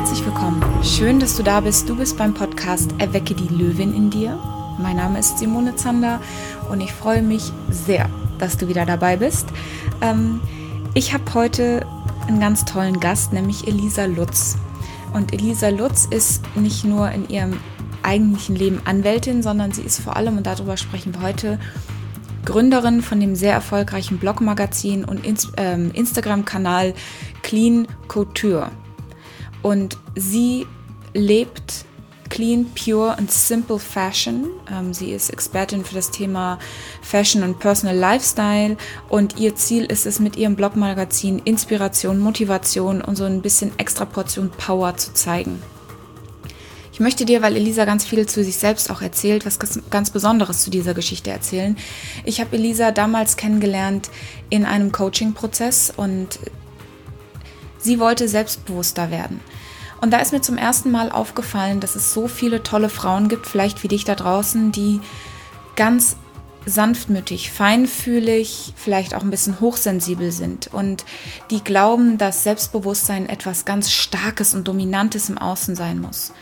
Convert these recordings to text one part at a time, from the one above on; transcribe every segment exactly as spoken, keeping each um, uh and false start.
Herzlich willkommen. Schön, dass du da bist. Du bist beim Podcast Erwecke die Löwin in dir. Mein Name ist Simone Zander und ich freue mich sehr, dass du wieder dabei bist. Ähm, ich habe heute einen ganz tollen Gast, nämlich Elisa Lutz. Und Elisa Lutz ist nicht nur in ihrem eigentlichen Leben Anwältin, sondern sie ist vor allem, und darüber sprechen wir heute, Gründerin von dem sehr erfolgreichen Blogmagazin und ähm, Instagram-Kanal Clean Couture. Und sie lebt clean, pure und simple Fashion. Ähm, sie ist Expertin für das Thema Fashion und Personal Lifestyle und ihr Ziel ist es, mit ihrem Blogmagazin Inspiration, Motivation und so ein bisschen extra Portion Power zu zeigen. Ich möchte dir, weil Elisa ganz viel zu sich selbst auch erzählt, was ganz Besonderes zu dieser Geschichte erzählen. Ich habe Elisa damals kennengelernt in einem Coaching-Prozess und sie wollte selbstbewusster werden. Und da ist mir zum ersten Mal aufgefallen, dass es so viele tolle Frauen gibt, vielleicht wie dich da draußen, die ganz sanftmütig, feinfühlig, vielleicht auch ein bisschen hochsensibel sind und die glauben, dass Selbstbewusstsein etwas ganz Starkes und Dominantes im Außen sein muss.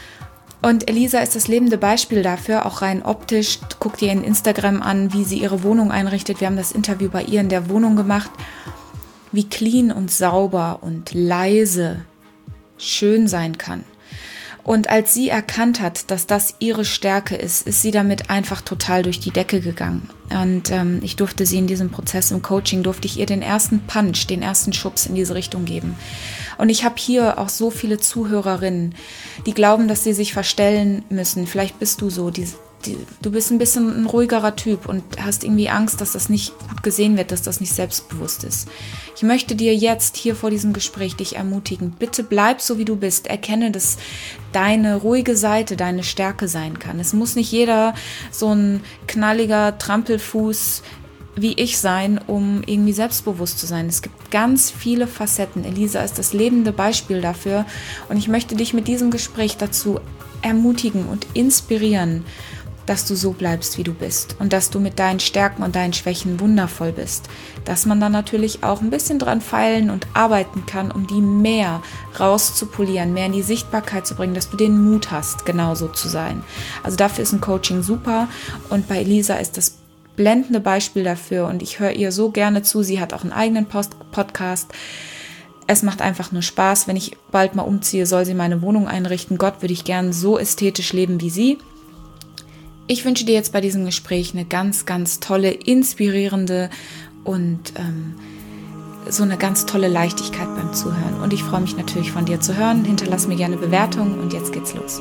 Und Elisa ist das lebende Beispiel dafür, auch rein optisch. Guck dir in Instagram an, wie sie ihre Wohnung einrichtet. Wir haben das Interview bei ihr in der Wohnung gemacht. Wie clean und sauber und leise schön sein kann. Und als sie erkannt hat, dass das ihre Stärke ist, ist sie damit einfach total durch die Decke gegangen. Und ähm, ich durfte sie in diesem Prozess im Coaching, durfte ich ihr den ersten Punch, den ersten Schubs in diese Richtung geben. Und ich habe hier auch so viele Zuhörerinnen, die glauben, dass sie sich verstellen müssen. Vielleicht bist du so, die, die, du bist ein bisschen ein ruhigerer Typ und hast irgendwie Angst, dass das nicht gut gesehen wird, dass das nicht selbstbewusst ist. Ich möchte dir jetzt hier vor diesem Gespräch dich ermutigen. Bitte bleib so, wie du bist. Erkenne, dass deine ruhige Seite deine Stärke sein kann. Es muss nicht jeder so ein knalliger Trampelfuß wie ich sein, um irgendwie selbstbewusst zu sein. Es gibt ganz viele Facetten. Elisa ist das lebende Beispiel dafür. Und ich möchte dich mit diesem Gespräch dazu ermutigen und inspirieren, dass du so bleibst, wie du bist und dass du mit deinen Stärken und deinen Schwächen wundervoll bist. Dass man dann natürlich auch ein bisschen dran feilen und arbeiten kann, um die mehr rauszupolieren, mehr in die Sichtbarkeit zu bringen, dass du den Mut hast, genauso zu sein. Also dafür ist ein Coaching super und bei Elisa ist das blendende Beispiel dafür und ich höre ihr so gerne zu. Sie hat auch einen eigenen Post- Podcast. Es macht einfach nur Spaß. Wenn ich bald mal umziehe, soll sie meine Wohnung einrichten. Gott, würde ich gern so ästhetisch leben wie sie. Ich wünsche dir jetzt bei diesem Gespräch eine ganz, ganz tolle, inspirierende und ähm, so eine ganz tolle Leichtigkeit beim Zuhören. Und ich freue mich natürlich von dir zu hören. Hinterlass mir gerne Bewertungen und jetzt geht's los.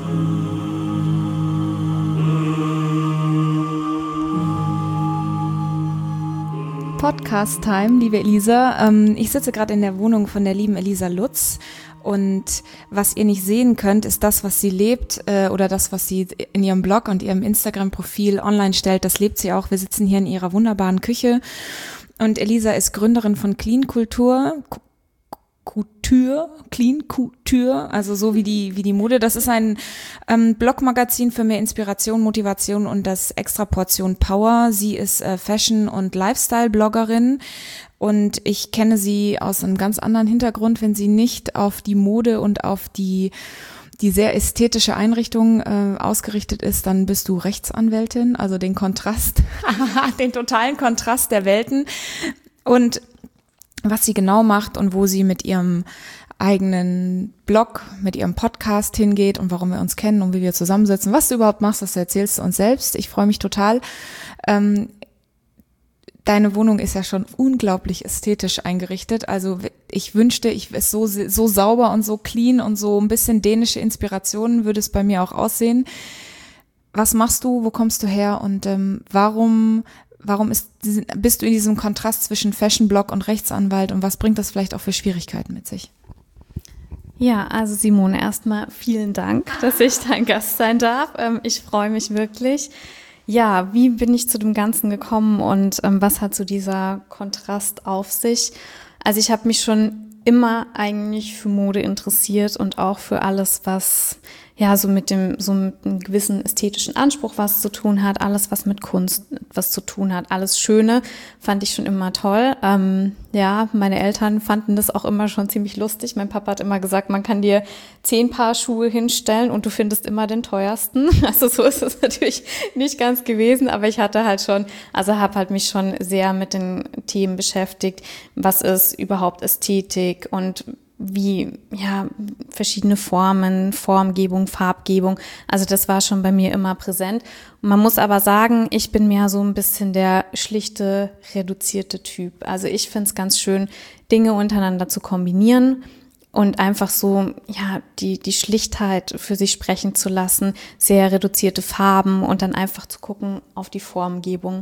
Podcast-Time, liebe Elisa. Ähm, ich sitze gerade in der Wohnung von der lieben Elisa Lutz. Und was ihr nicht sehen könnt, ist das, was sie lebt äh, oder das, was sie in ihrem Blog und ihrem Instagram-Profil online stellt. Das lebt sie auch. Wir sitzen hier in ihrer wunderbaren Küche. Und Elisa ist Gründerin von Clean Couture. Couture, Clean Couture, also so wie die wie die Mode. Das ist ein ähm, Blogmagazin für mehr Inspiration, Motivation und das extra Portion Power. Sie ist äh, Fashion- und Lifestyle-Bloggerin. Und ich kenne sie aus einem ganz anderen Hintergrund, wenn sie nicht auf die Mode und auf die die sehr ästhetische Einrichtung äh, ausgerichtet ist, dann bist du Rechtsanwältin, also den Kontrast, den totalen Kontrast der Welten. Und was sie genau macht und wo sie mit ihrem eigenen Blog, mit ihrem Podcast hingeht und warum wir uns kennen und wie wir zusammensitzen, was du überhaupt machst, das erzählst du uns selbst. Ich freue mich total. Ähm, Deine Wohnung ist ja schon unglaublich ästhetisch eingerichtet. Also ich wünschte, ich es so so sauber und so clean und so ein bisschen dänische Inspirationen würde es bei mir auch aussehen. Was machst du? Wo kommst du her? Und ähm, warum warum ist bist du in diesem Kontrast zwischen Fashion-Blog und Rechtsanwalt und was bringt das vielleicht auch für Schwierigkeiten mit sich? Ja, also Simone, erstmal vielen Dank, dass ich dein Gast sein darf. Ich freue mich wirklich. Ja, wie bin ich zu dem Ganzen gekommen und ähm, was hat so dieser Kontrast auf sich? Also ich habe mich schon immer eigentlich für Mode interessiert und auch für alles, was ja, so mit dem, so mit einem gewissen ästhetischen Anspruch was zu tun hat, alles, was mit Kunst was zu tun hat, alles Schöne, fand ich schon immer toll. Ähm, ja, meine Eltern fanden das auch immer schon ziemlich lustig. Mein Papa hat immer gesagt, man kann dir zehn Paar Schuhe hinstellen und du findest immer den teuersten. Also so ist es natürlich nicht ganz gewesen, aber ich hatte halt schon, also habe halt mich schon sehr mit den Themen beschäftigt. Was ist überhaupt Ästhetik und wie, ja, verschiedene Formen, Formgebung, Farbgebung. Also das war schon bei mir immer präsent. Und man muss aber sagen, ich bin mehr so ein bisschen der schlichte, reduzierte Typ. Also ich finde es ganz schön, Dinge untereinander zu kombinieren und einfach so, ja, die, die Schlichtheit für sich sprechen zu lassen, sehr reduzierte Farben und dann einfach zu gucken auf die Formgebung.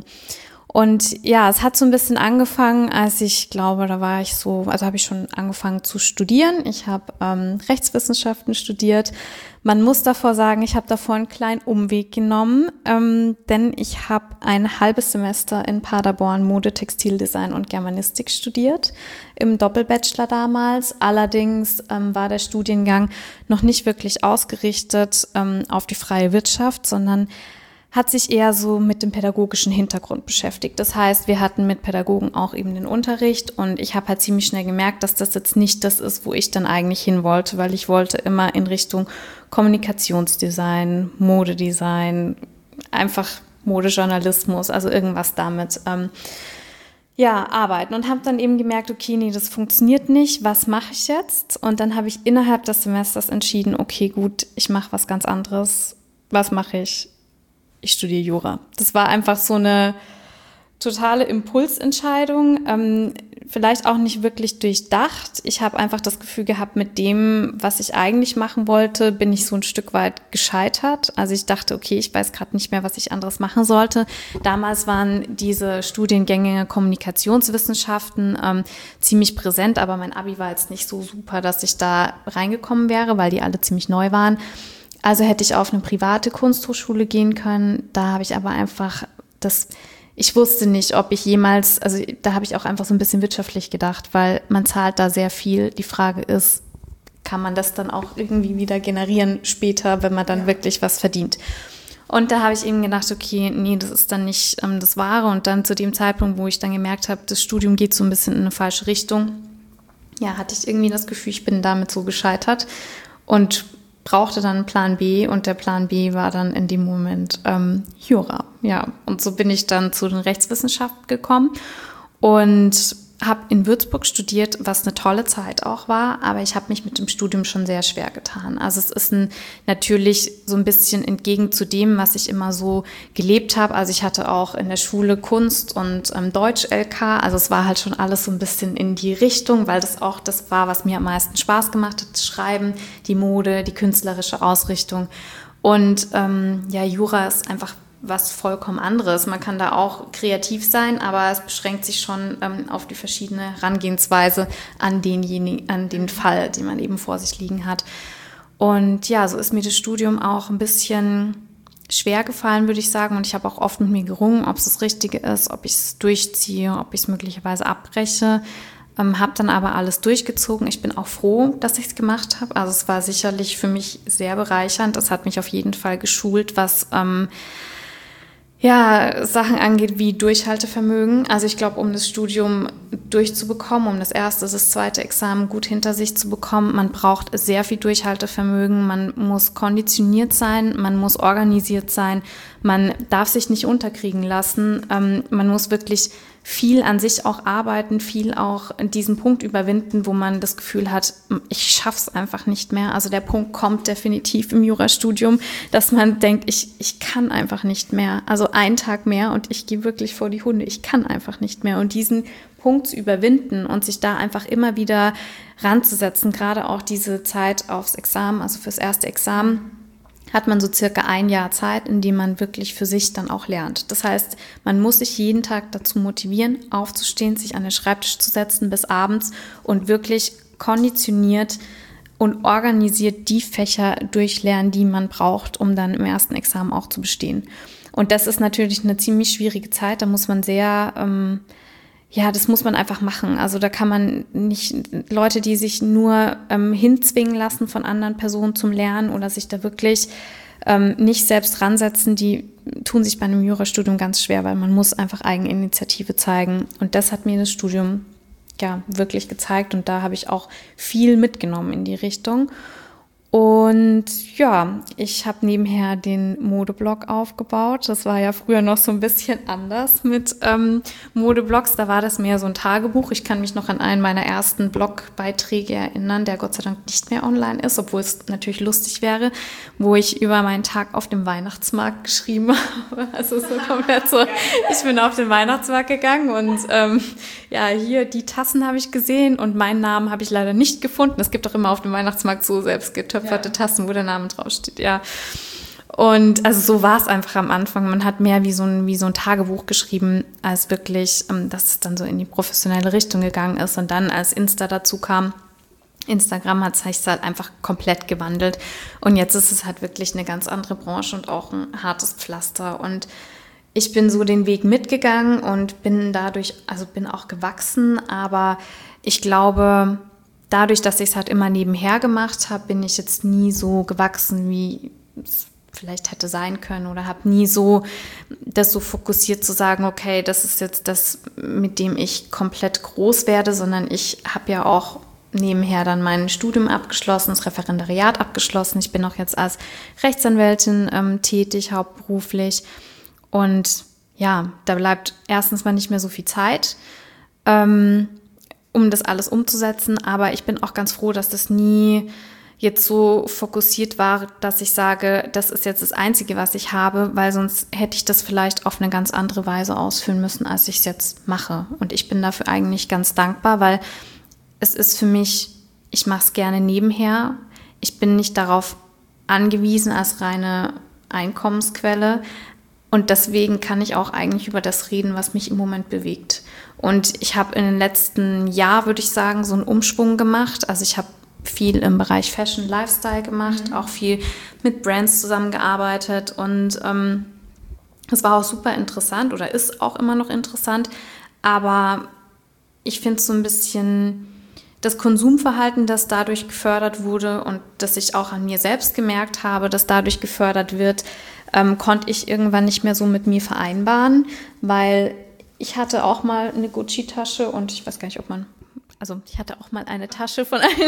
Und ja, es hat so ein bisschen angefangen, als ich glaube, da war ich so, also habe ich schon angefangen zu studieren. Ich habe ähm, Rechtswissenschaften studiert. Man muss davor sagen, ich habe davor einen kleinen Umweg genommen, ähm, denn ich habe ein halbes Semester in Paderborn Mode, Textildesign und Germanistik studiert, im Doppelbachelor damals. Allerdings ähm, war der Studiengang noch nicht wirklich ausgerichtet ähm, auf die freie Wirtschaft, sondern hat sich eher so mit dem pädagogischen Hintergrund beschäftigt. Das heißt, wir hatten mit Pädagogen auch eben den Unterricht und ich habe halt ziemlich schnell gemerkt, dass das jetzt nicht das ist, wo ich dann eigentlich hin wollte, weil ich wollte immer in Richtung Kommunikationsdesign, Modedesign, einfach Modejournalismus, also irgendwas damit, ähm, ja, arbeiten und habe dann eben gemerkt, okay, nee, das funktioniert nicht, was mache ich jetzt? Und dann habe ich innerhalb des Semesters entschieden, okay, gut, ich mache was ganz anderes. Was mache ich? Ich studiere Jura. Das war einfach so eine totale Impulsentscheidung, ähm, vielleicht auch nicht wirklich durchdacht. Ich habe einfach das Gefühl gehabt, mit dem, was ich eigentlich machen wollte, bin ich so ein Stück weit gescheitert. Also ich dachte, okay, ich weiß gerade nicht mehr, was ich anderes machen sollte. Damals waren diese Studiengänge Kommunikationswissenschaften ähm, ziemlich präsent, aber mein Abi war jetzt nicht so super, dass ich da reingekommen wäre, weil die alle ziemlich neu waren. Also hätte ich auf eine private Kunsthochschule gehen können. Da habe ich aber einfach das, ich wusste nicht, ob ich jemals, also da habe ich auch einfach so ein bisschen wirtschaftlich gedacht, weil man zahlt da sehr viel. Die Frage ist, kann man das dann auch irgendwie wieder generieren später, wenn man dann ja. wirklich was verdient? Und da habe ich eben gedacht, okay, nee, das ist dann nicht ähm, das Wahre. Und dann zu dem Zeitpunkt, wo ich dann gemerkt habe, das Studium geht so ein bisschen in eine falsche Richtung, ja, hatte ich irgendwie das Gefühl, ich bin damit so gescheitert und brauchte dann einen Plan B und der Plan B war dann in dem Moment ähm, Jura. Ja, und so bin ich dann zu den Rechtswissenschaften gekommen und habe in Würzburg studiert, was eine tolle Zeit auch war, aber ich habe mich mit dem Studium schon sehr schwer getan. Also es ist ein, natürlich so ein bisschen entgegen zu dem, was ich immer so gelebt habe. Also ich hatte auch in der Schule Kunst und ähm, Deutsch-L K, also es war halt schon alles so ein bisschen in die Richtung, weil das auch das war, was mir am meisten Spaß gemacht hat, das Schreiben, die Mode, die künstlerische Ausrichtung. Und ähm, ja, Jura ist einfach was vollkommen anderes. Man kann da auch kreativ sein, aber es beschränkt sich schon ähm, auf die verschiedene Herangehensweise an denjenigen, an den Fall, den man eben vor sich liegen hat. Und ja, so ist mir das Studium auch ein bisschen schwer gefallen, würde ich sagen. Und ich habe auch oft mit mir gerungen, ob es das Richtige ist, ob ich es durchziehe, ob ich es möglicherweise abbreche. Ähm, habe dann aber alles durchgezogen. Ich bin auch froh, dass ich es gemacht habe. Also es war sicherlich für mich sehr bereichernd. Es hat mich auf jeden Fall geschult, was ähm, ja, Sachen angeht wie Durchhaltevermögen. Also ich glaube, um das Studium durchzubekommen, um das erste, das zweite Examen gut hinter sich zu bekommen, man braucht sehr viel Durchhaltevermögen, man muss konditioniert sein, man muss organisiert sein, man darf sich nicht unterkriegen lassen, ähm, man muss wirklich viel an sich auch arbeiten, viel auch diesen Punkt überwinden, wo man das Gefühl hat, ich schaff's einfach nicht mehr. Also der Punkt kommt definitiv im Jurastudium, dass man denkt, ich, ich kann einfach nicht mehr. Also einen Tag mehr und ich gehe wirklich vor die Hunde. Ich kann einfach nicht mehr. Und diesen Punkt zu überwinden und sich da einfach immer wieder ranzusetzen, gerade auch diese Zeit aufs Examen, also fürs erste Examen, hat man so circa ein Jahr Zeit, in dem man wirklich für sich dann auch lernt. Das heißt, man muss sich jeden Tag dazu motivieren, aufzustehen, sich an den Schreibtisch zu setzen bis abends und wirklich konditioniert und organisiert die Fächer durchlernen, die man braucht, um dann im ersten Examen auch zu bestehen. Und das ist natürlich eine ziemlich schwierige Zeit. Da muss man sehr ähm, ja, das muss man einfach machen. Also da kann man nicht, Leute, die sich nur ähm, hinzwingen lassen von anderen Personen zum Lernen oder sich da wirklich ähm, nicht selbst ransetzen, die tun sich bei einem Jurastudium ganz schwer, weil man muss einfach Eigeninitiative zeigen. Und das hat mir das Studium ja wirklich gezeigt und da habe ich auch viel mitgenommen in die Richtung. Und ja, ich habe nebenher den Modeblog aufgebaut. Das war ja früher noch so ein bisschen anders mit ähm, Modeblogs. Da war das mehr so ein Tagebuch. Ich kann mich noch an einen meiner ersten Blogbeiträge erinnern, der Gott sei Dank nicht mehr online ist, obwohl es natürlich lustig wäre, wo ich über meinen Tag auf dem Weihnachtsmarkt geschrieben habe. Also so komplett so, ich bin auf den Weihnachtsmarkt gegangen und ähm, ja, hier die Tassen habe ich gesehen und meinen Namen habe ich leider nicht gefunden. Es gibt doch immer auf dem Weihnachtsmarkt so selbst getöpferte ja. Tassen, wo der Name draufsteht, ja. Und also so war es einfach am Anfang. Man hat mehr wie so ein, wie so ein Tagebuch geschrieben, als wirklich, dass es dann so in die professionelle Richtung gegangen ist. Und dann, als Insta dazu kam, Instagram hat sich halt einfach komplett gewandelt. Und jetzt ist es halt wirklich eine ganz andere Branche und auch ein hartes Pflaster. Und ich bin so den Weg mitgegangen und bin dadurch, also bin auch gewachsen, aber ich glaube, dadurch, dass ich es halt immer nebenher gemacht habe, bin ich jetzt nie so gewachsen, wie es vielleicht hätte sein können oder habe nie so das so fokussiert zu sagen, okay, das ist jetzt das, mit dem ich komplett groß werde, sondern ich habe ja auch nebenher dann mein Studium abgeschlossen, das Referendariat abgeschlossen. Ich bin auch jetzt als Rechtsanwältin ähm, tätig, hauptberuflich. Und ja, da bleibt erstens mal nicht mehr so viel Zeit, ähm, um das alles umzusetzen. Aber ich bin auch ganz froh, dass das nie jetzt so fokussiert war, dass ich sage, das ist jetzt das Einzige, was ich habe, weil sonst hätte ich das vielleicht auf eine ganz andere Weise ausführen müssen, als ich es jetzt mache. Und ich bin dafür eigentlich ganz dankbar, weil es ist für mich, ich mache es gerne nebenher. Ich bin nicht darauf angewiesen als reine Einkommensquelle. Und deswegen kann ich auch eigentlich über das reden, was mich im Moment bewegt. Und ich habe in den letzten Jahr, würde ich sagen, so einen Umschwung gemacht. Also ich habe viel im Bereich Fashion, Lifestyle gemacht, mhm. auch viel mit Brands zusammengearbeitet. Und ähm, es war auch super interessant oder ist auch immer noch interessant. Aber ich finde es so ein bisschen das Konsumverhalten, das dadurch gefördert wurde und das ich auch an mir selbst gemerkt habe, das dadurch gefördert wird, ähm, konnte ich irgendwann nicht mehr so mit mir vereinbaren, weil ich hatte auch mal eine Gucci-Tasche und ich weiß gar nicht, ob man, also ich hatte auch mal eine Tasche von einer,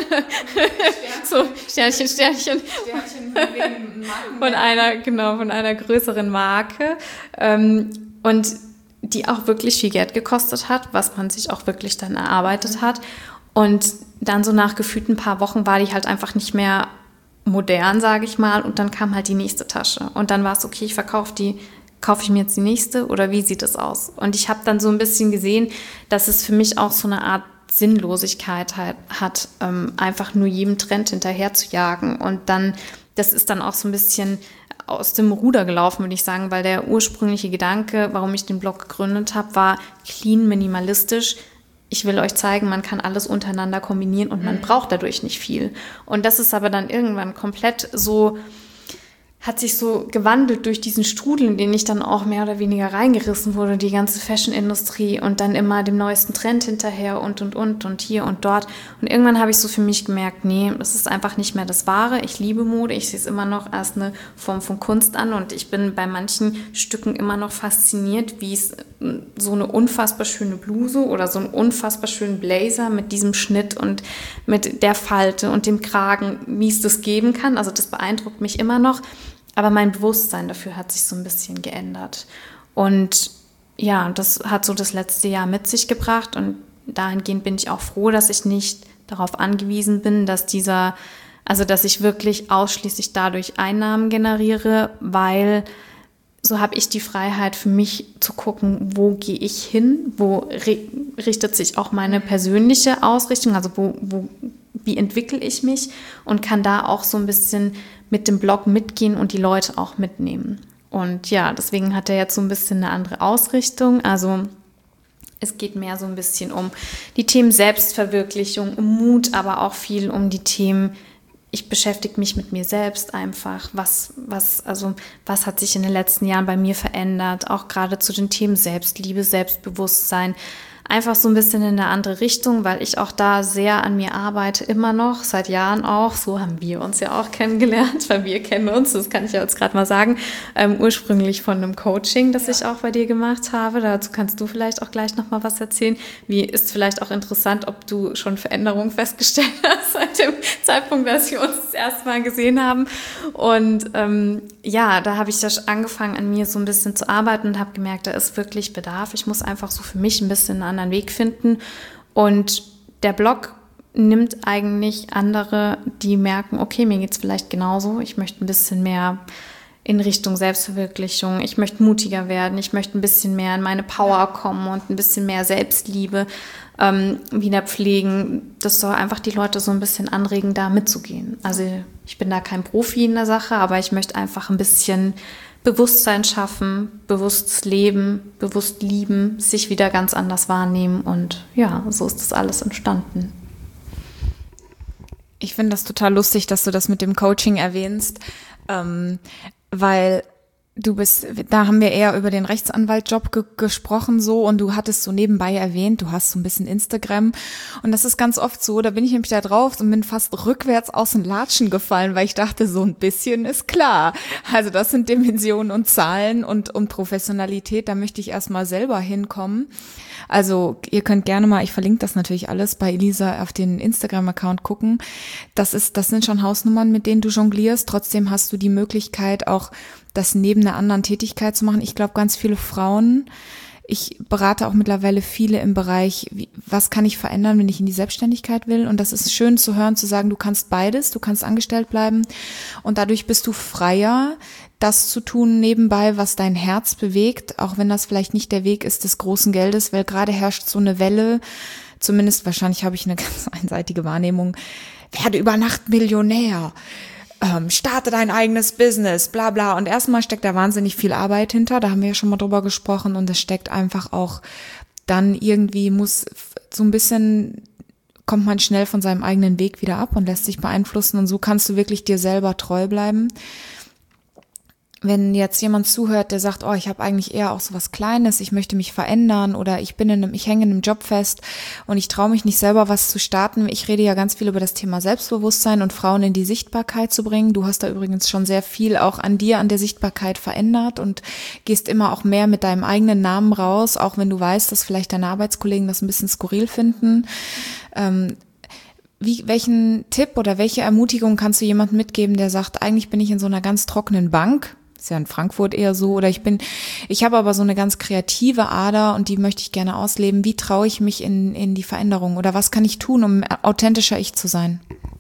so Sternchen, Sternchen, Sternchen von einer, genau, von einer größeren Marke ähm, und die auch wirklich viel Geld gekostet hat, was man sich auch wirklich dann erarbeitet hat. Und dann so nach gefühlt ein paar Wochen war die halt einfach nicht mehr modern, sage ich mal. Und dann kam halt die nächste Tasche. Und dann war es okay, ich verkaufe die, kaufe ich mir jetzt die nächste oder wie sieht es aus? Und ich habe dann so ein bisschen gesehen, dass es für mich auch so eine Art Sinnlosigkeit halt hat, ähm, einfach nur jedem Trend hinterher zu jagen. Und dann, das ist dann auch so ein bisschen aus dem Ruder gelaufen, würde ich sagen, weil der ursprüngliche Gedanke, warum ich den Blog gegründet habe, war clean, minimalistisch. Ich will euch zeigen, man kann alles untereinander kombinieren und man braucht dadurch nicht viel. Und das ist aber dann irgendwann komplett so, hat sich so gewandelt durch diesen Strudel, in den ich dann auch mehr oder weniger reingerissen wurde, die ganze Fashion-Industrie und dann immer dem neuesten Trend hinterher und, und, und und hier und dort. Und irgendwann habe ich so für mich gemerkt, nee, das ist einfach nicht mehr das Wahre. Ich liebe Mode, ich sehe es immer noch als eine Form von Kunst an und ich bin bei manchen Stücken immer noch fasziniert, wie es so eine unfassbar schöne Bluse oder so einen unfassbar schönen Blazer mit diesem Schnitt und mit der Falte und dem Kragen, wie es das geben kann. Also das beeindruckt mich immer noch. Aber mein Bewusstsein dafür hat sich so ein bisschen geändert. Und ja, das hat so das letzte Jahr mit sich gebracht. Und dahingehend bin ich auch froh, dass ich nicht darauf angewiesen bin, dass dieser, also dass ich wirklich ausschließlich dadurch Einnahmen generiere, weil so habe ich die Freiheit für mich zu gucken, wo gehe ich hin, wo richtet sich auch meine persönliche Ausrichtung, also wo, wo wie entwickle ich mich und kann da auch so ein bisschen mit dem Blog mitgehen und die Leute auch mitnehmen. Und ja, deswegen hat er jetzt so ein bisschen eine andere Ausrichtung. Also es geht mehr so ein bisschen um die Themen Selbstverwirklichung, um Mut, aber auch viel um die Themen, ich beschäftige mich mit mir selbst einfach. Was, was, also, was hat sich in den letzten Jahren bei mir verändert? Auch gerade zu den Themen Selbstliebe, Selbstbewusstsein. einfach so ein bisschen in eine andere Richtung, weil ich auch da sehr an mir arbeite, immer noch, seit Jahren auch. So haben wir uns ja auch kennengelernt, weil wir kennen uns, das kann ich ja jetzt gerade mal sagen, ähm, ursprünglich von einem Coaching, das ja. ich auch bei dir gemacht habe. Dazu kannst du vielleicht auch gleich nochmal was erzählen. Wie ist vielleicht auch interessant, ob du schon Veränderungen festgestellt hast seit dem Zeitpunkt, dass wir uns das erste Mal gesehen haben. Und ähm, ja, da habe ich ja angefangen, an mir so ein bisschen zu arbeiten und habe gemerkt, da ist wirklich Bedarf. Ich muss einfach so für mich ein bisschen einen anderen Weg finden. Und der Blog nimmt eigentlich andere, die merken, okay, mir geht's vielleicht genauso. Ich möchte ein bisschen mehr in Richtung Selbstverwirklichung. Ich möchte mutiger werden. Ich möchte ein bisschen mehr in meine Power kommen und ein bisschen mehr Selbstliebe ähm, wieder pflegen. Das soll einfach die Leute so ein bisschen anregen, da mitzugehen. Also ich bin da kein Profi in der Sache, aber ich möchte einfach ein bisschen Bewusstsein schaffen, bewusstes Leben, bewusst lieben, sich wieder ganz anders wahrnehmen. Und ja, so ist das alles entstanden. Ich finde das total lustig, dass du das mit dem Coaching erwähnst, ähm, weil du bist, da haben wir eher über den Rechtsanwaltjob ge- gesprochen so und du hattest so nebenbei erwähnt, du hast so ein bisschen Instagram und das ist ganz oft so, da bin ich nämlich da drauf und bin fast rückwärts aus den Latschen gefallen, weil ich dachte, so ein bisschen ist klar. Also das sind Dimensionen und Zahlen und um Professionalität, da möchte ich erstmal selber hinkommen. Also ihr könnt gerne mal, ich verlinke das natürlich alles bei Elisa auf den Instagram-Account gucken. Das ist, das sind schon Hausnummern, mit denen du jonglierst. Trotzdem hast du die Möglichkeit auch, das neben einer anderen Tätigkeit zu machen. Ich glaube, ganz viele Frauen, ich berate auch mittlerweile viele im Bereich, wie, was kann ich verändern, wenn ich in die Selbstständigkeit will? Und das ist schön zu hören, zu sagen, du kannst beides, du kannst angestellt bleiben und dadurch bist du freier, das zu tun nebenbei, was dein Herz bewegt, auch wenn das vielleicht nicht der Weg ist des großen Geldes, weil gerade herrscht so eine Welle, zumindest wahrscheinlich habe ich eine ganz einseitige Wahrnehmung, werde über Nacht Millionär, ähm, starte dein eigenes Business, bla bla. Und erstmal steckt da wahnsinnig viel Arbeit hinter, da haben wir ja schon mal drüber gesprochen und es steckt einfach auch dann irgendwie muss so ein bisschen, kommt man schnell von seinem eigenen Weg wieder ab und lässt sich beeinflussen und so kannst du wirklich dir selber treu bleiben. Wenn jetzt jemand zuhört, der sagt, oh, ich habe eigentlich eher auch so was Kleines, ich möchte mich verändern oder ich bin in einem, ich hänge in einem Job fest und ich traue mich nicht selber was zu starten. Ich rede ja ganz viel über das Thema Selbstbewusstsein und Frauen in die Sichtbarkeit zu bringen. Du hast da übrigens schon sehr viel auch an dir, an der Sichtbarkeit verändert und gehst immer auch mehr mit deinem eigenen Namen raus, auch wenn du weißt, dass vielleicht deine Arbeitskollegen das ein bisschen skurril finden. Ähm, Wie, welchen Tipp oder welche Ermutigung kannst du jemandem mitgeben, der sagt, eigentlich bin ich in so einer ganz trockenen Bank, ist ja in Frankfurt eher so, oder ich bin, ich habe aber so eine ganz kreative Ader und die möchte ich gerne ausleben. Wie traue ich mich in, in die Veränderung oder was kann ich tun, um authentischer ich zu sein?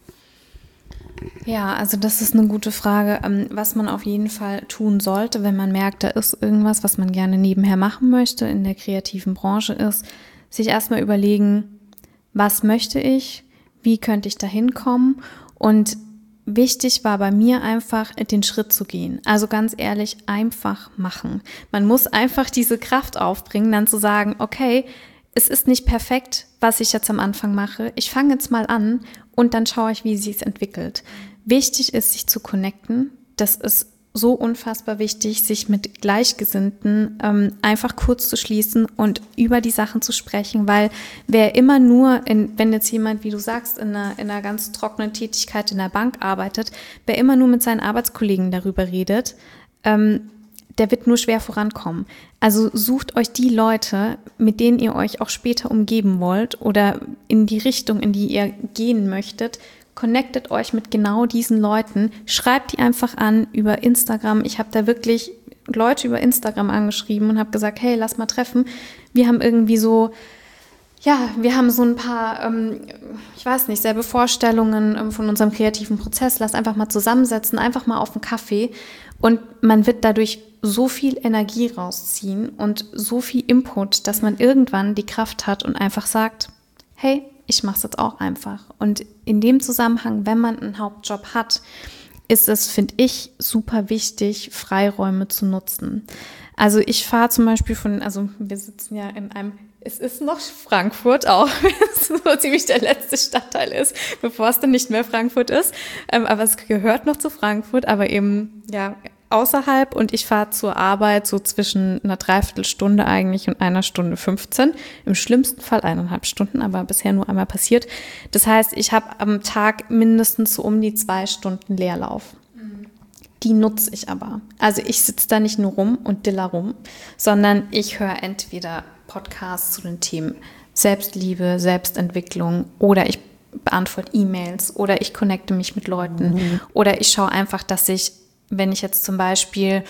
Ja, also das ist eine gute Frage, was man auf jeden Fall tun sollte, wenn man merkt, da ist irgendwas, was man gerne nebenher machen möchte, in der kreativen Branche ist, sich erstmal überlegen, was möchte ich, wie könnte ich da hinkommen und wichtig war bei mir einfach, den Schritt zu gehen. Also ganz ehrlich, einfach machen. Man muss einfach diese Kraft aufbringen, dann zu sagen, okay, es ist nicht perfekt, was ich jetzt am Anfang mache. Ich fange jetzt mal an und dann schaue ich, wie sich es entwickelt. Wichtig ist, sich zu connecten. Das ist so unfassbar wichtig, sich mit Gleichgesinnten ähm, einfach kurz zu schließen und über die Sachen zu sprechen, weil wer immer nur, in, wenn jetzt jemand, wie du sagst, in einer, in einer ganz trockenen Tätigkeit in der Bank arbeitet, wer immer nur mit seinen Arbeitskollegen darüber redet, ähm, der wird nur schwer vorankommen. Also sucht euch die Leute, mit denen ihr euch auch später umgeben wollt oder in die Richtung, in die ihr gehen möchtet. Connectet euch mit genau diesen Leuten, schreibt die einfach an über Instagram. Ich habe da wirklich Leute über Instagram angeschrieben und habe gesagt, hey, lass mal treffen. Wir haben irgendwie so, ja, wir haben so ein paar, ähm, ich weiß nicht, selbe Vorstellungen ähm, von unserem kreativen Prozess. Lass einfach mal zusammensetzen, einfach mal auf einen Kaffee. Und man wird dadurch so viel Energie rausziehen und so viel Input, dass man irgendwann die Kraft hat und einfach sagt, hey, ich mache es jetzt auch einfach. Und in dem Zusammenhang, wenn man einen Hauptjob hat, ist es, finde ich, super wichtig, Freiräume zu nutzen. Also ich fahre zum Beispiel von, also wir sitzen ja in einem, es ist noch Frankfurt, auch wenn es so ziemlich der letzte Stadtteil ist, bevor es dann nicht mehr Frankfurt ist. Ähm, aber es gehört noch zu Frankfurt, aber eben, ja, außerhalb und ich fahre zur Arbeit so zwischen einer Dreiviertelstunde eigentlich und einer Stunde fünfzehn. Im schlimmsten Fall eineinhalb Stunden, aber bisher nur einmal passiert. Das heißt, ich habe am Tag mindestens so um die zwei Stunden Leerlauf. Mhm. Die nutze ich aber. Also ich sitze da nicht nur rum und diller rum, sondern ich höre entweder Podcasts zu den Themen Selbstliebe, Selbstentwicklung oder ich beantworte E-Mails oder ich connecte mich mit Leuten mhm. oder ich schaue einfach, dass ich, wenn ich jetzt zum Beispiel,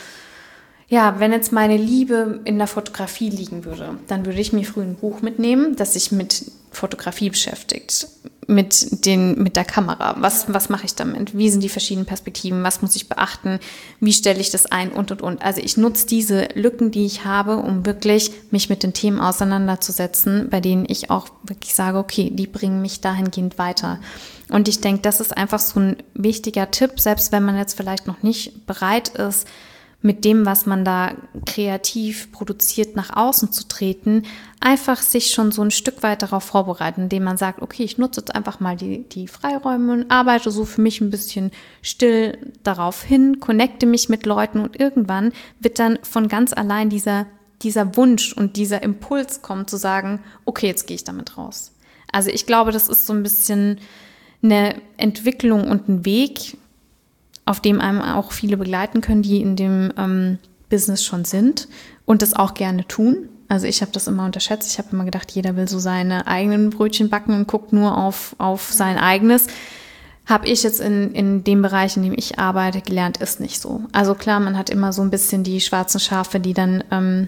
ja, wenn jetzt meine Liebe in der Fotografie liegen würde, dann würde ich mir früh ein Buch mitnehmen, das sich mit Fotografie beschäftigt, mit den, mit der Kamera. Was, was mache ich damit? Wie sind die verschiedenen Perspektiven? Was muss ich beachten? Wie stelle ich das ein? Und, und, und. Also ich nutze diese Lücken, die ich habe, um wirklich mich mit den Themen auseinanderzusetzen, bei denen ich auch wirklich sage, okay, die bringen mich dahingehend weiter. Und ich denke, das ist einfach so ein wichtiger Tipp, selbst wenn man jetzt vielleicht noch nicht bereit ist, mit dem, was man da kreativ produziert, nach außen zu treten, einfach sich schon so ein Stück weit darauf vorbereiten, indem man sagt, okay, ich nutze jetzt einfach mal die, die Freiräume und arbeite so für mich ein bisschen still darauf hin, connecte mich mit Leuten und irgendwann wird dann von ganz allein dieser, dieser Wunsch und dieser Impuls kommen zu sagen, okay, jetzt gehe ich damit raus. Also ich glaube, das ist so ein bisschen eine Entwicklung und ein Weg, auf dem einem auch viele begleiten können, die in dem ähm, Business schon sind und das auch gerne tun. Also ich habe das immer unterschätzt. Ich habe immer gedacht, jeder will so seine eigenen Brötchen backen und guckt nur auf, auf sein eigenes. Habe ich jetzt in, in dem Bereich, in dem ich arbeite, gelernt, ist nicht so. Also klar, man hat immer so ein bisschen die schwarzen Schafe, die dann ähm,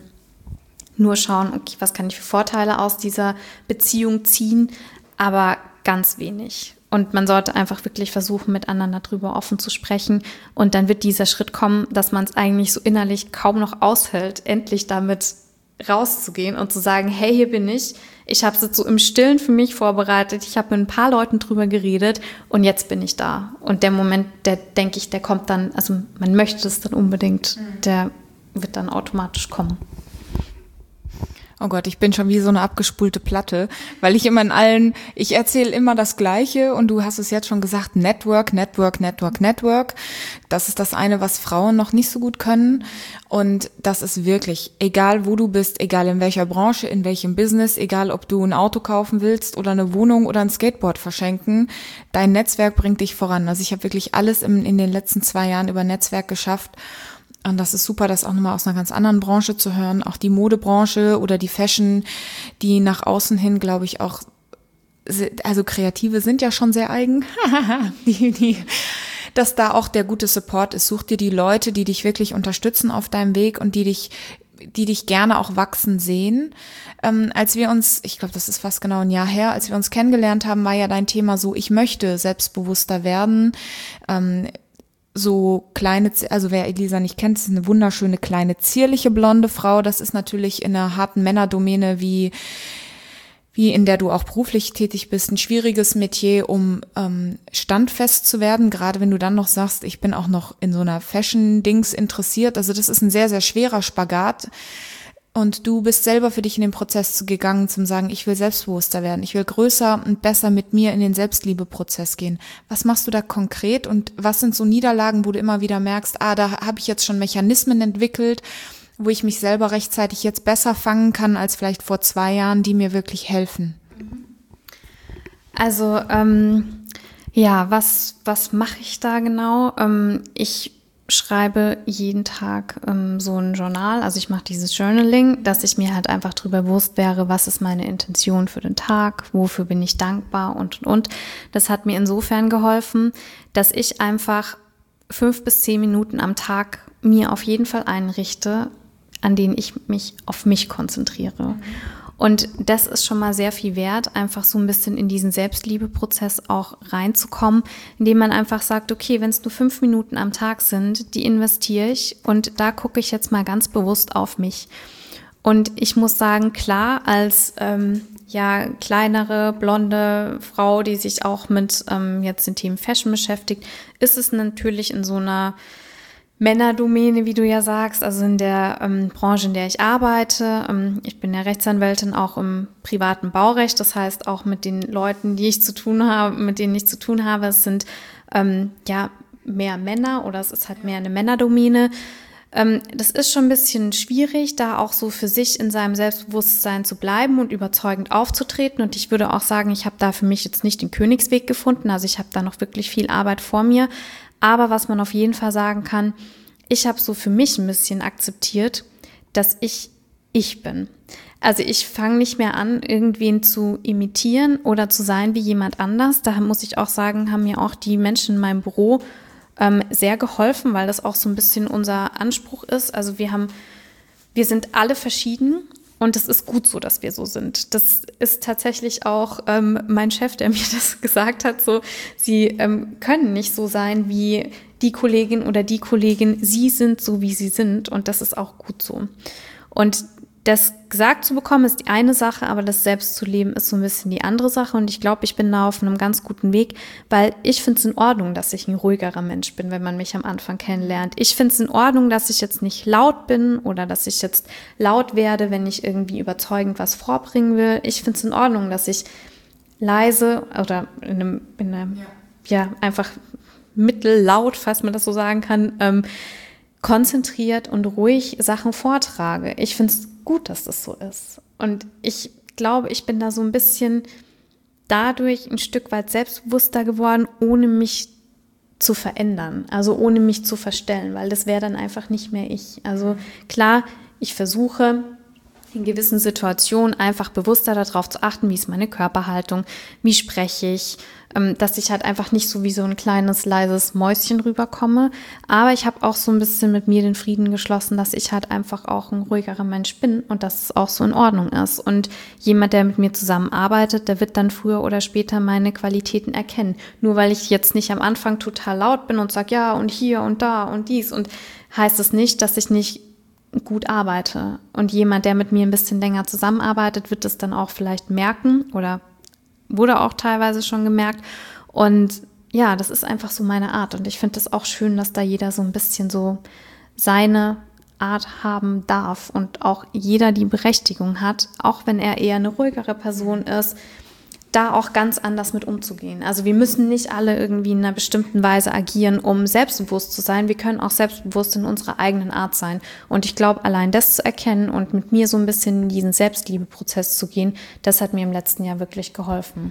nur schauen, okay, was kann ich für Vorteile aus dieser Beziehung ziehen, aber ganz wenig. Und man sollte einfach wirklich versuchen, miteinander darüber offen zu sprechen. Und dann wird dieser Schritt kommen, dass man es eigentlich so innerlich kaum noch aushält, endlich damit rauszugehen und zu sagen, hey, hier bin ich. Ich habe es jetzt so im Stillen für mich vorbereitet. Ich habe mit ein paar Leuten drüber geredet und jetzt bin ich da. Und der Moment, der denke ich, der kommt dann, also man möchte es dann unbedingt, der wird dann automatisch kommen. Oh Gott, ich bin schon wie so eine abgespulte Platte, weil ich immer in allen, ich erzähle immer das Gleiche und du hast es jetzt schon gesagt, Network, Network, Network, Network. Das ist das eine, was Frauen noch nicht so gut können und das ist wirklich, egal wo du bist, egal in welcher Branche, in welchem Business, egal ob du ein Auto kaufen willst oder eine Wohnung oder ein Skateboard verschenken, dein Netzwerk bringt dich voran. Also ich habe wirklich alles in, in den letzten zwei Jahren über Netzwerk geschafft. Und das ist super, das auch nochmal aus einer ganz anderen Branche zu hören. Auch die Modebranche oder die Fashion, die nach außen hin, glaube ich, auch, also Kreative sind ja schon sehr eigen. die, die, dass da auch der gute Support ist. Such dir die Leute, die dich wirklich unterstützen auf deinem Weg und die dich, die dich gerne auch wachsen sehen. Ähm, als wir uns, ich glaube, das ist fast genau ein Jahr her, als wir uns kennengelernt haben, war ja dein Thema so, ich möchte selbstbewusster werden. Ähm, so kleine, also wer Elisa nicht kennt, ist eine wunderschöne, kleine, zierliche, blonde Frau. Das ist natürlich in einer harten Männerdomäne, wie wie in der du auch beruflich tätig bist, ein schwieriges Metier, um ähm, standfest zu werden. Gerade wenn du dann noch sagst, ich bin auch noch in so einer Fashion-Dings interessiert. Also das ist ein sehr, sehr schwerer Spagat. Und du bist selber für dich in den Prozess gegangen, zum sagen, ich will selbstbewusster werden, ich will größer und besser mit mir in den Selbstliebeprozess gehen. Was machst du da konkret und was sind so Niederlagen, wo du immer wieder merkst, ah, da habe ich jetzt schon Mechanismen entwickelt, wo ich mich selber rechtzeitig jetzt besser fangen kann als vielleicht vor zwei Jahren, die mir wirklich helfen? Also ähm, ja, was, was mache ich da genau? Ähm, ich schreibe jeden Tag ähm, so ein Journal, also ich mache dieses Journaling, dass ich mir halt einfach drüber bewusst wäre, was ist meine Intention für den Tag, wofür bin ich dankbar und, und, und. Das hat mir insofern geholfen, dass ich einfach fünf bis zehn Minuten am Tag mir auf jeden Fall einrichte, an denen ich mich auf mich konzentriere. Mhm. Und das ist schon mal sehr viel wert, einfach so ein bisschen in diesen Selbstliebeprozess auch reinzukommen, indem man einfach sagt, okay, wenn es nur fünf Minuten am Tag sind, die investiere ich und da gucke ich jetzt mal ganz bewusst auf mich. Und ich muss sagen, klar, als ähm, ja kleinere, blonde Frau, die sich auch mit ähm, jetzt den Themen Fashion beschäftigt, ist es natürlich in so einer Männerdomäne, wie du ja sagst, also in der ähm, Branche, in der ich arbeite. Ähm, ich bin ja Rechtsanwältin auch im privaten Baurecht, das heißt auch mit den Leuten, die ich zu tun habe, mit denen ich zu tun habe, es sind ähm, ja mehr Männer oder es ist halt mehr eine Männerdomäne. Ähm, das ist schon ein bisschen schwierig, da auch so für sich in seinem Selbstbewusstsein zu bleiben und überzeugend aufzutreten. Und ich würde auch sagen, ich habe da für mich jetzt nicht den Königsweg gefunden. Also ich habe da noch wirklich viel Arbeit vor mir. Aber was man auf jeden Fall sagen kann, ich habe so für mich ein bisschen akzeptiert, dass ich ich bin. Also ich fange nicht mehr an, irgendwen zu imitieren oder zu sein wie jemand anders. Da muss ich auch sagen, haben mir auch die Menschen in meinem Büro ähm, sehr geholfen, weil das auch so ein bisschen unser Anspruch ist. Also wir haben, wir sind alle verschieden und es ist gut so, dass wir so sind. Das ist tatsächlich auch ähm, mein Chef, der mir das gesagt hat, so, sie ähm, können nicht so sein wie die Kollegin oder die Kollegin. Sie sind so, wie sie sind und das ist auch gut so. Und das gesagt zu bekommen ist die eine Sache, aber das selbst zu leben ist so ein bisschen die andere Sache. Und ich glaube, ich bin da auf einem ganz guten Weg, weil ich finde es in Ordnung, dass ich ein ruhigerer Mensch bin, wenn man mich am Anfang kennenlernt. Ich finde es in Ordnung, dass ich jetzt nicht laut bin oder dass ich jetzt laut werde, wenn ich irgendwie überzeugend was vorbringen will. Ich finde es in Ordnung, dass ich leise oder in einem, in einem ja. ja, einfach mittellaut, falls man das so sagen kann, ähm, konzentriert und ruhig Sachen vortrage. Ich finde es gut, dass das so ist. Und ich glaube, ich bin da so ein bisschen dadurch ein Stück weit selbstbewusster geworden, ohne mich zu verändern, also ohne mich zu verstellen, weil das wäre dann einfach nicht mehr ich. Also klar, ich versuche in gewissen Situationen einfach bewusster darauf zu achten, wie ist meine Körperhaltung, wie spreche ich, dass ich halt einfach nicht so wie so ein kleines, leises Mäuschen rüberkomme. Aber ich habe auch so ein bisschen mit mir den Frieden geschlossen, dass ich halt einfach auch ein ruhigerer Mensch bin und dass es auch so in Ordnung ist. Und jemand, der mit mir zusammenarbeitet, der wird dann früher oder später meine Qualitäten erkennen. Nur weil ich jetzt nicht am Anfang total laut bin und sage, ja und hier und da und dies, und heißt es nicht, dass ich nicht gut arbeite. Und jemand, der mit mir ein bisschen länger zusammenarbeitet, wird es dann auch vielleicht merken oder wurde auch teilweise schon gemerkt. Und ja, das ist einfach so meine Art. Und ich finde es auch schön, dass da jeder so ein bisschen so seine Art haben darf und auch jeder die Berechtigung hat, auch wenn er eher eine ruhigere Person ist, da auch ganz anders mit umzugehen. Also wir müssen nicht alle irgendwie in einer bestimmten Weise agieren, um selbstbewusst zu sein. Wir können auch selbstbewusst in unserer eigenen Art sein. Und ich glaube, allein das zu erkennen und mit mir so ein bisschen in diesen Selbstliebeprozess zu gehen, das hat mir im letzten Jahr wirklich geholfen.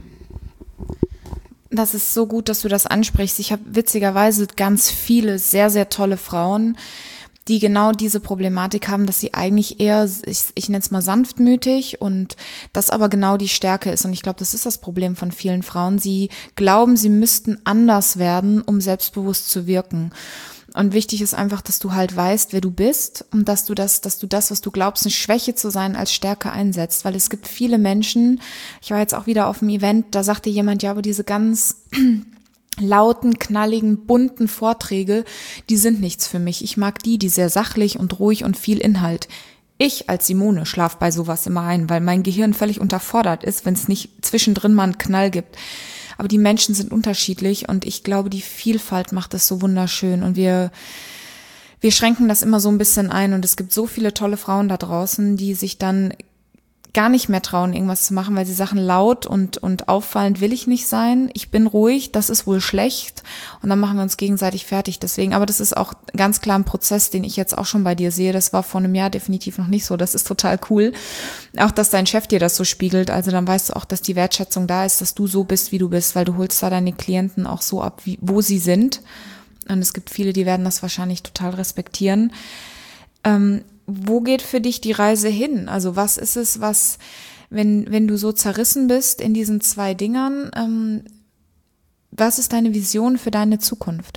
Das ist so gut, dass du das ansprichst. Ich habe witzigerweise ganz viele sehr, sehr tolle Frauen, die genau diese Problematik haben, dass sie eigentlich eher, ich, ich nenne es mal sanftmütig, und das aber genau die Stärke ist. Und ich glaube, das ist das Problem von vielen Frauen. Sie glauben, sie müssten anders werden, um selbstbewusst zu wirken. Und wichtig ist einfach, dass du halt weißt, wer du bist, und dass du das, dass du das, was du glaubst, eine Schwäche zu sein, als Stärke einsetzt. Weil es gibt viele Menschen, ich war jetzt auch wieder auf einem Event, da sagte jemand, ja, aber diese ganz lauten, knalligen, bunten Vorträge, die sind nichts für mich. Ich mag die, die sehr sachlich und ruhig und viel Inhalt. Ich als Simone schlaf bei sowas immer ein, weil mein Gehirn völlig unterfordert ist, wenn es nicht zwischendrin mal einen Knall gibt. Aber die Menschen sind unterschiedlich, und ich glaube, die Vielfalt macht es so wunderschön, und wir wir schränken das immer so ein bisschen ein, und es gibt so viele tolle Frauen da draußen, die sich dann gar nicht mehr trauen, irgendwas zu machen, weil sie sagen, laut und und auffallend will ich nicht sein. Ich bin ruhig, das ist wohl schlecht, und dann machen wir uns gegenseitig fertig. Deswegen, aber das ist auch ganz klar ein Prozess, den ich jetzt auch schon bei dir sehe. Das war vor einem Jahr definitiv noch nicht so. Das ist total cool. Auch, dass dein Chef dir das so spiegelt. Also dann weißt du auch, dass die Wertschätzung da ist, dass du so bist, wie du bist, weil du holst da deine Klienten auch so ab, wie, wo sie sind. Und es gibt viele, die werden das wahrscheinlich total respektieren. Ähm, Wo geht für dich die Reise hin? Also was ist es, was, wenn wenn du so zerrissen bist in diesen zwei Dingern, ähm, was ist deine Vision für deine Zukunft?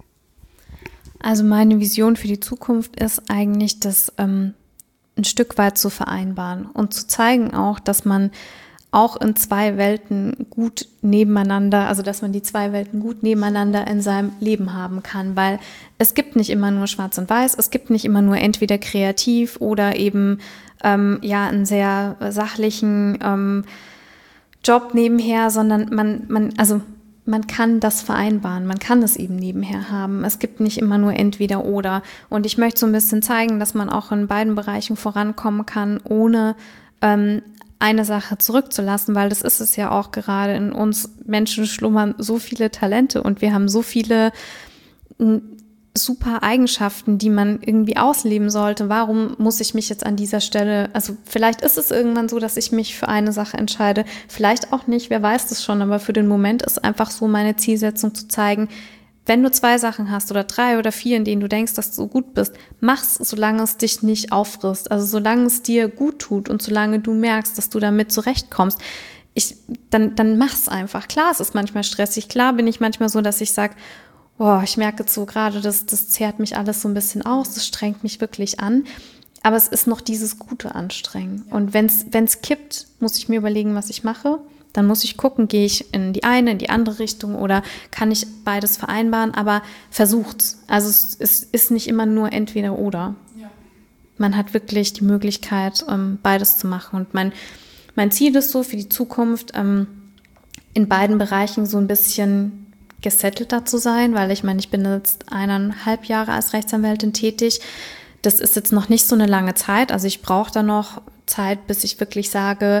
Also meine Vision für die Zukunft ist eigentlich, das ähm, ein Stück weit zu vereinbaren und zu zeigen auch, dass man auch in zwei Welten gut nebeneinander, also dass man die zwei Welten gut nebeneinander in seinem Leben haben kann, weil es gibt nicht immer nur schwarz und weiß, es gibt nicht immer nur entweder kreativ oder eben ähm, ja einen sehr sachlichen ähm, Job nebenher, sondern man, man, also man kann das vereinbaren, man kann es eben nebenher haben. Es gibt nicht immer nur entweder oder, und ich möchte so ein bisschen zeigen, dass man auch in beiden Bereichen vorankommen kann, ohne ähm, eine Sache zurückzulassen, weil das ist es ja auch gerade. In uns Menschen schlummern so viele Talente, und wir haben so viele super Eigenschaften, die man irgendwie ausleben sollte. Warum muss ich mich jetzt an dieser Stelle, also vielleicht ist es irgendwann so, dass ich mich für eine Sache entscheide, vielleicht auch nicht, wer weiß das schon, aber für den Moment ist einfach so meine Zielsetzung zu zeigen, wenn du zwei Sachen hast oder drei oder vier, in denen du denkst, dass du gut bist, mach's, solange es dich nicht auffrisst. Also solange es dir gut tut und solange du merkst, dass du damit zurechtkommst, ich, dann, dann mach's einfach. Klar, es ist manchmal stressig. Klar bin ich manchmal so, dass ich sage, boah, ich merke so gerade, das, das zehrt mich alles so ein bisschen aus, das strengt mich wirklich an. Aber es ist noch dieses gute Anstrengen. Ja. Und wenn es kippt, muss ich mir überlegen, was ich mache. Dann muss ich gucken, gehe ich in die eine, in die andere Richtung oder kann ich beides vereinbaren, aber versucht's. Also es, es ist nicht immer nur entweder oder. Ja. Man hat wirklich die Möglichkeit, ähm, beides zu machen. Und mein, mein Ziel ist so für die Zukunft, ähm, in beiden Bereichen so ein bisschen gesettelter zu sein, weil ich meine, ich bin jetzt eineinhalb Jahre als Rechtsanwältin tätig. Das ist jetzt noch nicht so eine lange Zeit. Also ich brauche da noch Zeit, bis ich wirklich sage,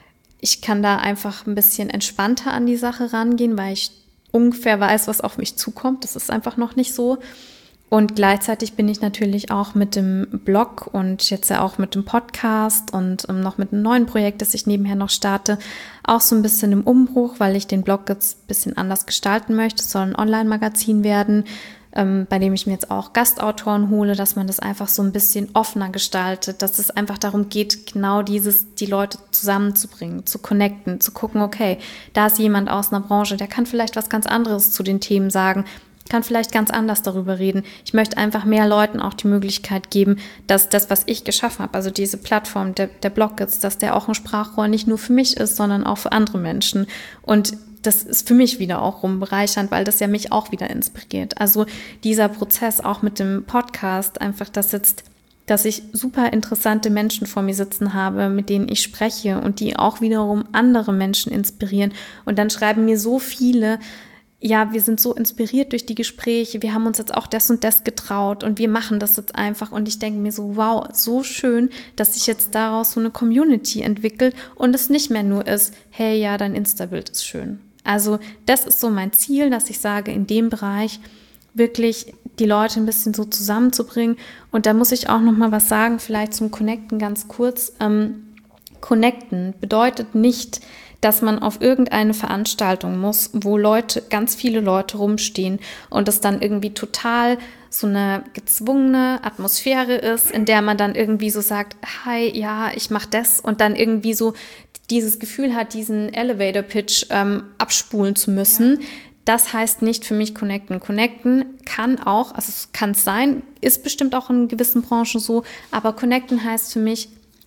ich kann da einfach ein bisschen entspannter an die Sache rangehen, weil ich ungefähr weiß, was auf mich zukommt. Das ist einfach noch nicht so. Und gleichzeitig bin ich natürlich auch mit dem Blog und jetzt ja auch mit dem Podcast und um, noch mit einem neuen Projekt, das ich nebenher noch starte, auch so ein bisschen im Umbruch, weil ich den Blog jetzt ein bisschen anders gestalten möchte. Es soll ein Online-Magazin werden, ähm, bei dem ich mir jetzt auch Gastautoren hole, dass man das einfach so ein bisschen offener gestaltet, dass es einfach darum geht, genau dieses, die Leute zusammenzubringen, zu connecten, zu gucken, okay, da ist jemand aus einer Branche, der kann vielleicht was ganz anderes zu den Themen sagen, kann vielleicht ganz anders darüber reden. Ich möchte einfach mehr Leuten auch die Möglichkeit geben, dass das, was ich geschaffen habe, also diese Plattform, der, der Blog jetzt, dass der auch ein Sprachrohr nicht nur für mich ist, sondern auch für andere Menschen. Und das ist für mich wieder auch rumbereichernd, weil das ja mich auch wieder inspiriert. Also dieser Prozess auch mit dem Podcast, einfach das jetzt, dass ich super interessante Menschen vor mir sitzen habe, mit denen ich spreche und die auch wiederum andere Menschen inspirieren. Und dann schreiben mir so viele, ja, wir sind so inspiriert durch die Gespräche, wir haben uns jetzt auch das und das getraut und wir machen das jetzt einfach und ich denke mir so, wow, so schön, dass sich jetzt daraus so eine Community entwickelt und es nicht mehr nur ist, hey, ja, dein Insta-Bild ist schön. Also das ist so mein Ziel, dass ich sage, in dem Bereich wirklich die Leute ein bisschen so zusammenzubringen und da muss ich auch noch mal was sagen, vielleicht zum Connecten ganz kurz. Ähm, Connecten bedeutet nicht, dass man auf irgendeine Veranstaltung muss, wo Leute, ganz viele Leute rumstehen und es dann irgendwie total so eine gezwungene Atmosphäre ist, in der man dann irgendwie so sagt, hi, ja, ich mach das und dann irgendwie so dieses Gefühl hat, diesen Elevator-Pitch ähm, abspulen zu müssen. Das heißt nicht für mich connecten. Connecten kann auch, also es kann es sein, ist bestimmt auch in gewissen Branchen so, aber connecten heißt für mich,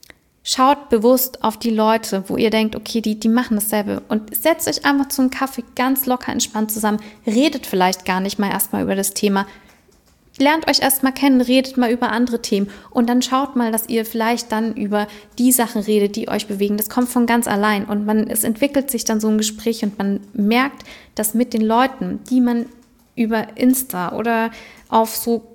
schaut bewusst auf die Leute, wo ihr denkt, okay, die, die machen dasselbe und setzt euch einfach zu einem Kaffee ganz locker entspannt zusammen, redet vielleicht gar nicht mal erstmal über das Thema, lernt euch erstmal kennen, redet mal über andere Themen und dann schaut mal, dass ihr vielleicht dann über die Sachen redet, die euch bewegen. Das kommt von ganz allein und man, es entwickelt sich dann so ein Gespräch und man merkt, dass mit den Leuten, die man über Insta oder auf so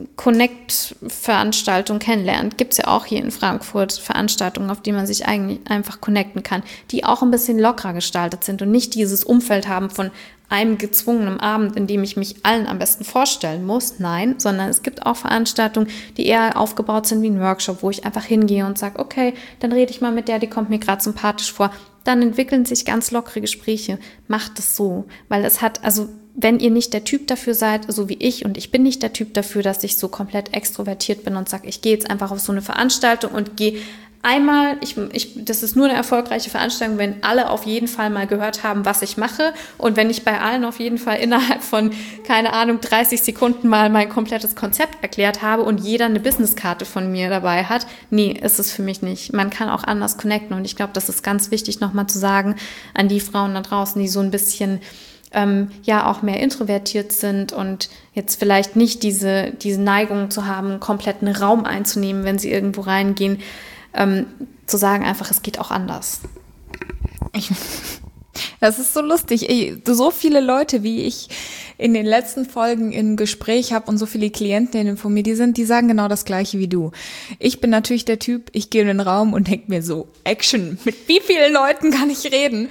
Connect-Veranstaltungen kennenlernt. Gibt es ja auch hier in Frankfurt Veranstaltungen, auf die man sich eigentlich einfach connecten kann, die auch ein bisschen lockerer gestaltet sind und nicht dieses Umfeld haben von einem gezwungenen Abend, in dem ich mich allen am besten vorstellen muss. Nein, sondern es gibt auch Veranstaltungen, die eher aufgebaut sind wie ein Workshop, wo ich einfach hingehe und sage, okay, dann rede ich mal mit der, die kommt mir gerade sympathisch vor. Dann entwickeln sich ganz lockere Gespräche. Macht es so, weil es hat, also wenn ihr nicht der Typ dafür seid, so wie ich, und ich bin nicht der Typ dafür, dass ich so komplett extrovertiert bin und sage, ich gehe jetzt einfach auf so eine Veranstaltung und gehe einmal, ich, ich, das ist nur eine erfolgreiche Veranstaltung, wenn alle auf jeden Fall mal gehört haben, was ich mache und wenn ich bei allen auf jeden Fall innerhalb von, keine Ahnung, dreißig Sekunden mal mein komplettes Konzept erklärt habe und jeder eine Businesskarte von mir dabei hat. Nee, ist es für mich nicht. Man kann auch anders connecten und ich glaube, das ist ganz wichtig nochmal zu sagen an die Frauen da draußen, die so ein bisschen Ähm, ja auch mehr introvertiert sind und jetzt vielleicht nicht diese, diese Neigung zu haben, komplett einen Raum einzunehmen, wenn sie irgendwo reingehen, ähm, zu sagen einfach, es geht auch anders. Ich, das ist so lustig. Ey, so viele Leute, wie ich in den letzten Folgen im Gespräch habe und so viele Klientinnen von mir, die sind, die sagen genau das Gleiche wie du. Ich bin natürlich der Typ, ich gehe in den Raum und denke mir so, Action, mit wie vielen Leuten kann ich reden?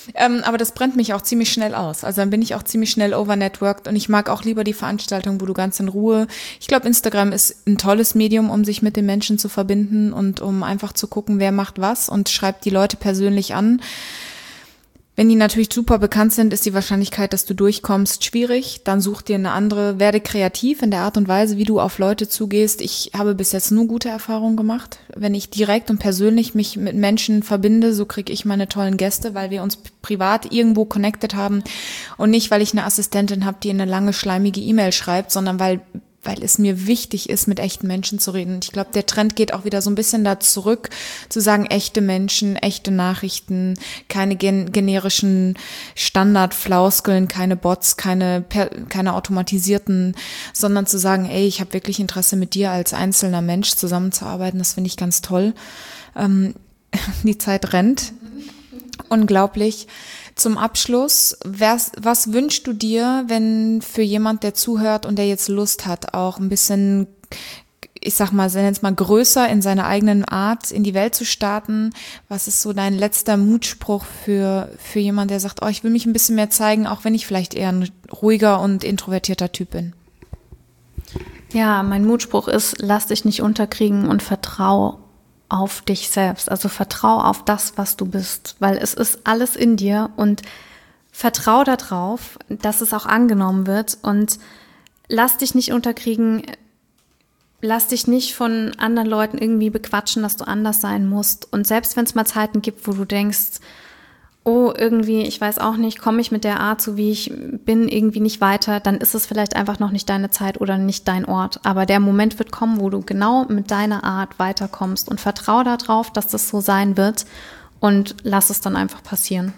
Ähm, aber das brennt mich auch ziemlich schnell aus. Also dann bin ich auch ziemlich schnell overnetworked und ich mag auch lieber die Veranstaltung, wo du ganz in Ruhe, ich glaube, Instagram ist ein tolles Medium, um sich mit den Menschen zu verbinden und um einfach zu gucken, wer macht was und schreibt die Leute persönlich an. Wenn die natürlich super bekannt sind, ist die Wahrscheinlichkeit, dass du durchkommst, schwierig. Dann such dir eine andere, werde kreativ in der Art und Weise, wie du auf Leute zugehst. Ich habe bis jetzt nur gute Erfahrungen gemacht. Wenn ich direkt und persönlich mich mit Menschen verbinde, so kriege ich meine tollen Gäste, weil wir uns privat irgendwo connected haben und nicht, weil ich eine Assistentin habe, die eine lange, schleimige E-Mail schreibt, sondern weil weil es mir wichtig ist, mit echten Menschen zu reden. Und ich glaube, der Trend geht auch wieder so ein bisschen da zurück, zu sagen, echte Menschen, echte Nachrichten, keine gen- generischen Standardflauskeln, keine Bots, keine per- keine automatisierten, sondern zu sagen, ey, ich habe wirklich Interesse, mit dir als einzelner Mensch zusammenzuarbeiten. Das finde ich ganz toll. Ähm, die Zeit rennt. Unglaublich. Zum Abschluss, was, was wünschst du dir, wenn für jemand, der zuhört und der jetzt Lust hat, auch ein bisschen, ich sag mal, nenn es mal größer in seiner eigenen Art in die Welt zu starten? Was ist so dein letzter Mutspruch für, für jemand, der sagt, oh, ich will mich ein bisschen mehr zeigen, auch wenn ich vielleicht eher ein ruhiger und introvertierter Typ bin? Ja, mein Mutspruch ist, lass dich nicht unterkriegen und vertrau auf dich selbst, also vertrau auf das, was du bist, weil es ist alles in dir und vertrau darauf, dass es auch angenommen wird und lass dich nicht unterkriegen, lass dich nicht von anderen Leuten irgendwie bequatschen, dass du anders sein musst und selbst wenn es mal Zeiten gibt, wo du denkst, oh, irgendwie, ich weiß auch nicht, komme ich mit der Art, so wie ich bin, irgendwie nicht weiter, dann ist es vielleicht einfach noch nicht deine Zeit oder nicht dein Ort. Aber der Moment wird kommen, wo du genau mit deiner Art weiterkommst und vertrau darauf, dass das so sein wird und lass es dann einfach passieren.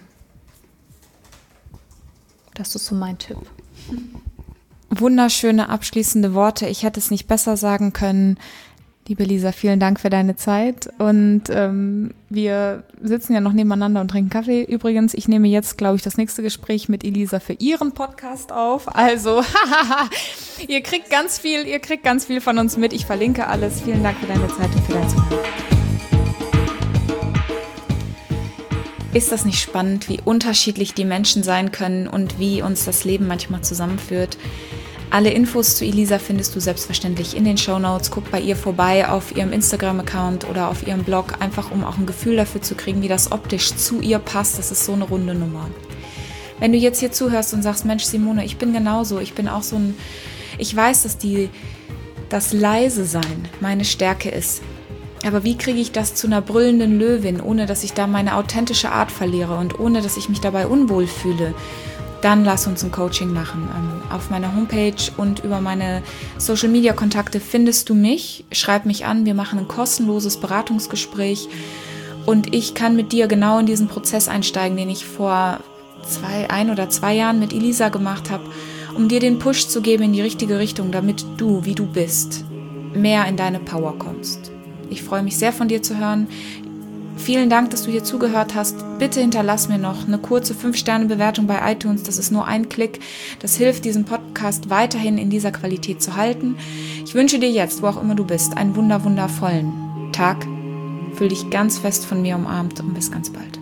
Das ist so mein Tipp. Wunderschöne abschließende Worte. Ich hätte es nicht besser sagen können. Liebe Lisa, vielen Dank für deine Zeit und ähm, wir sitzen ja noch nebeneinander und trinken Kaffee. Übrigens, ich nehme jetzt, glaube ich, das nächste Gespräch mit Elisa für ihren Podcast auf. Also, ihr kriegt ganz viel, ihr kriegt ganz viel von uns mit. Ich verlinke alles. Vielen Dank für deine Zeit und für dein Zuhören. Ist das nicht spannend, wie unterschiedlich die Menschen sein können und wie uns das Leben manchmal zusammenführt? Alle Infos zu Elisa findest du selbstverständlich in den Shownotes. Guck bei ihr vorbei auf ihrem Instagram-Account oder auf ihrem Blog, einfach um auch ein Gefühl dafür zu kriegen, wie das optisch zu ihr passt. Das ist so eine runde Nummer. Wenn du jetzt hier zuhörst und sagst, Mensch Simone, ich bin genauso, ich bin auch so ein, ich weiß, dass die, das leise sein meine Stärke ist. Aber wie kriege ich das zu einer brüllenden Löwin, ohne dass ich da meine authentische Art verliere und ohne dass ich mich dabei unwohl fühle? Dann lass uns ein Coaching machen. Auf meiner Homepage und über meine Social-Media-Kontakte findest du mich. Schreib mich an, wir machen ein kostenloses Beratungsgespräch und ich kann mit dir genau in diesen Prozess einsteigen, den ich vor zwei, ein oder zwei Jahren mit Elisa gemacht habe, um dir den Push zu geben in die richtige Richtung, damit du, wie du bist, mehr in deine Power kommst. Ich freue mich sehr, von dir zu hören. Vielen Dank, dass du hier zugehört hast. Bitte hinterlass mir noch eine kurze fünf Sterne Bewertung bei iTunes. Das ist nur ein Klick. Das hilft, diesen Podcast weiterhin in dieser Qualität zu halten. Ich wünsche dir jetzt, wo auch immer du bist, einen wunder, wundervollen Tag. Fühl dich ganz fest von mir umarmt und bis ganz bald.